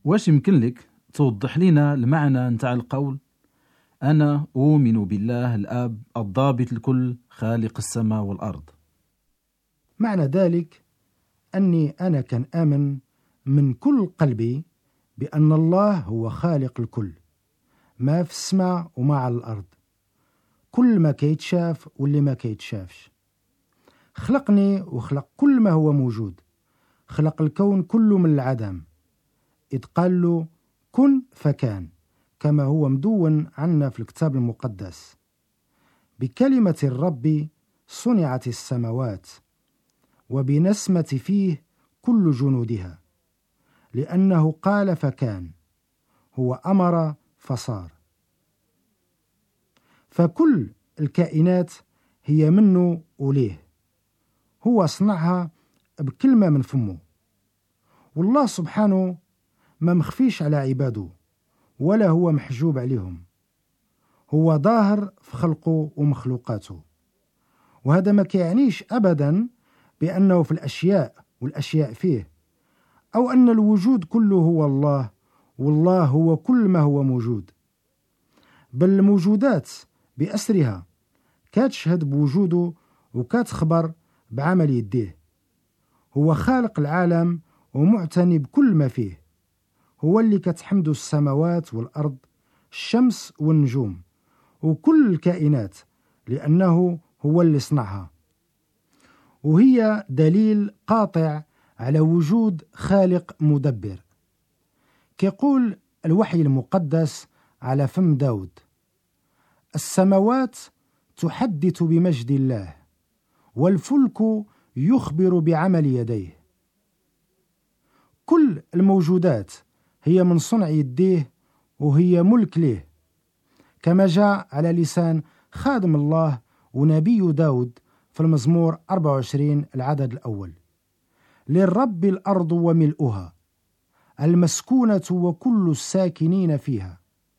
واش يمكن لك توضح لنا المعنى نتاع القول أنا أؤمن بالله الآب الضابط الكل خالق السماء والأرض؟ معنى ذلك أني أنا كان آمن من كل قلبي بأن الله هو خالق الكل، ما في السماء وما على الأرض، كل ما كيتشاف واللي ما كيتشافش. خلقني وخلق كل ما هو موجود، خلق الكون كله من العدم، إذ قال له كن فكان، كما هو مدون عنا في الكتاب المقدس. بكلمة الرب صنعت السماوات، وبنسمة فيه كل جنودها، لأنه قال فكان، هو أمر فصار. فكل الكائنات هي منه وليه، هو صنعها بكلمة من فمه. والله سبحانه ما مخفيش على عباده ولا هو محجوب عليهم، هو ظاهر في خلقه ومخلوقاته. وهذا ما كيعنيش أبدا بأنه في الأشياء والأشياء فيه، أو أن الوجود كله هو الله والله هو كل ما هو موجود، بل الموجودات بأسرها كتشهد بوجوده وكتخبر بعمل يديه. هو خالق العالم ومعتني بكل ما فيه، هو اللي كتحمد السماوات والأرض، الشمس والنجوم وكل الكائنات، لأنه هو اللي صنعها. وهي دليل قاطع على وجود خالق مدبر. كيقول الوحي المقدس على فم داود: السماوات تحدث بمجد الله، والفلك يخبر بعمل يديه. كل الموجودات هي من صنع يديه وهي ملك له، كما جاء على لسان خادم الله ونبي داود في المزمور 24 العدد الأول: للرب الأرض وملؤها، المسكونة وكل الساكنين فيها.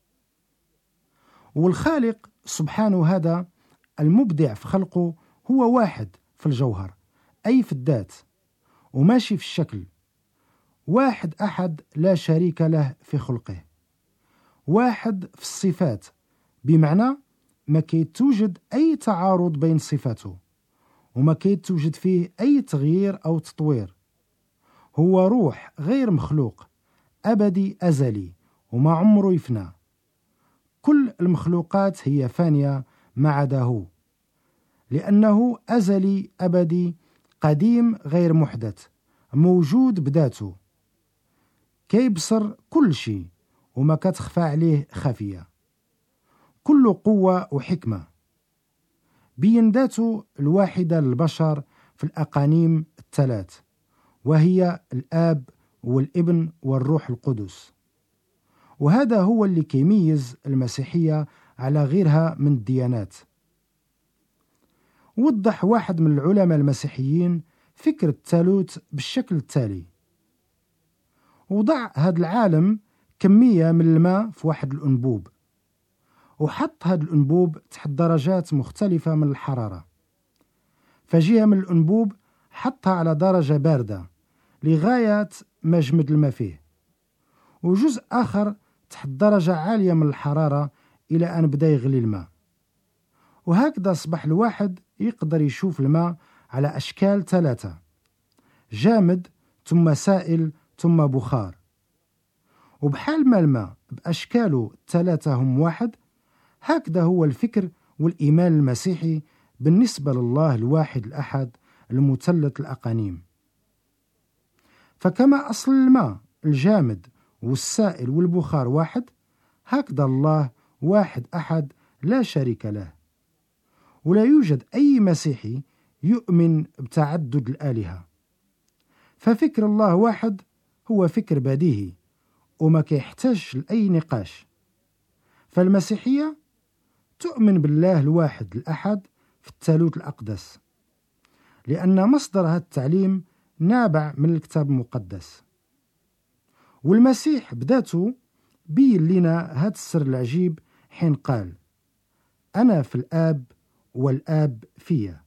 والخالق سبحانه هذا المبدع في خلقه هو واحد في الجوهر، أي في الذات، وماشي في الشكل، واحد أحد لا شريك له في خلقه، واحد في الصفات، بمعنى ما كيتوجد أي تعارض بين صفاته وما كيتوجد فيه أي تغيير أو تطوير. هو روح غير مخلوق، أبدي أزلي وما عمره يفنى. كل المخلوقات هي فانية ما عدا هو، لأنه أزلي أبدي قديم غير محدث، موجود بذاته، كيبصر كل شيء وما كتخفى عليه خفية، كل قوة وحكمة. بين ذاته الواحدة للبشر في الأقانيم الثلاث، وهي الآب والابن والروح القدس. وهذا هو اللي كيميز المسيحية على غيرها من الديانات. وضح واحد من العلماء المسيحيين فكرة الثالوث بالشكل التالي: وضع هذا العالم كمية من الماء في واحد الأنبوب، وحط هذا الأنبوب تحت درجات مختلفة من الحرارة. فجهة من الأنبوب حطها على درجة باردة لغاية ما جمد الماء فيه، وجزء آخر تحت درجة عالية من الحرارة إلى أن بدأ يغلي الماء. وهكذا أصبح الواحد يقدر يشوف الماء على أشكال ثلاثة: جامد ثم سائل ثم بخار. وبحال ما الماء بأشكاله الثلاثة هم واحد، هكذا هو الفكر والإيمان المسيحي بالنسبة لله الواحد الأحد المثلث الأقانيم. فكما أصل الماء الجامد والسائل والبخار واحد، هكذا الله واحد أحد لا شريك له. ولا يوجد أي مسيحي يؤمن بتعدد الآلهة، ففكر الله واحد هو فكر بديهي وما كيحتاج لأي نقاش. فالمسيحية تؤمن بالله الواحد الأحد في الثالوث الأقدس، لأن مصدر هذا التعليم نابع من الكتاب المقدس. والمسيح بذاته بين لنا هذا السر العجيب حين قال: أنا في الآب والآب فيا.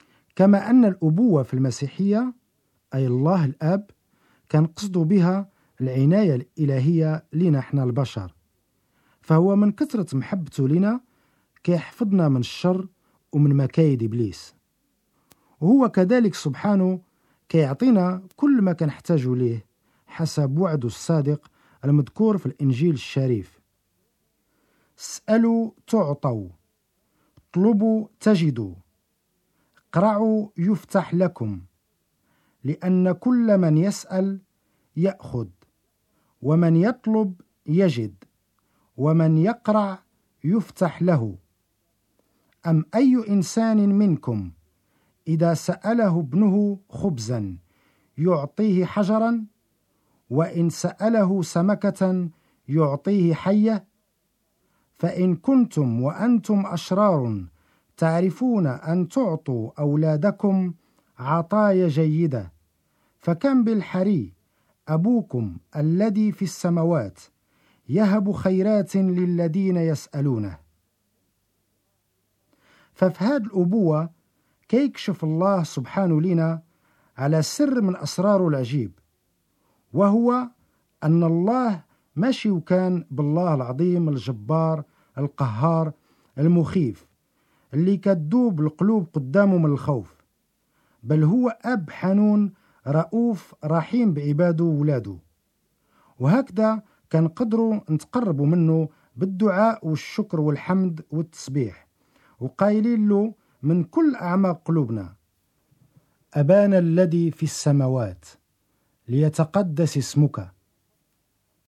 كما أن الأبوة في المسيحية أي الله الآب كان قصده بها العناية الإلهية لنا احنا البشر، فهو من كثرة محبته لنا كيحفظنا من الشر ومن مكايد إبليس. وهو كذلك سبحانه كيعطينا كل ما كنحتاج ليه حسب وعده الصادق المذكور في الإنجيل الشريف: اسألوا تعطوا، اطلبوا تجدوا، اقرعوا يفتح لكم، لأن كل من يسأل يأخذ، ومن يطلب يجد، ومن يقرع يفتح له. أم أي إنسان منكم إذا سأله ابنه خبزا يعطيه حجرا، وإن سأله سمكة يعطيه حية؟ فإن كنتم وأنتم أشرار تعرفون أن تعطوا أولادكم عطايا جيدة، فكم بالحري أبوكم الذي في السماوات يهب خيرات للذين يسألونه. ففي هذه الأبوة كيكشف الله سبحانه لنا على سر من أسراره العجيب، وهو أن الله ماشي وكان بالله العظيم الجبار القهار المخيف اللي كتدوب القلوب قدامه من الخوف، بل هو أب حنون رؤوف رحيم بعباده وولاده. وهكذا كنقدروا نتقربوا منه بالدعاء والشكر والحمد والتسبيح، وقايلين له من كل أعماق قلوبنا: أبانا الذي في السماوات ليتقدس اسمك،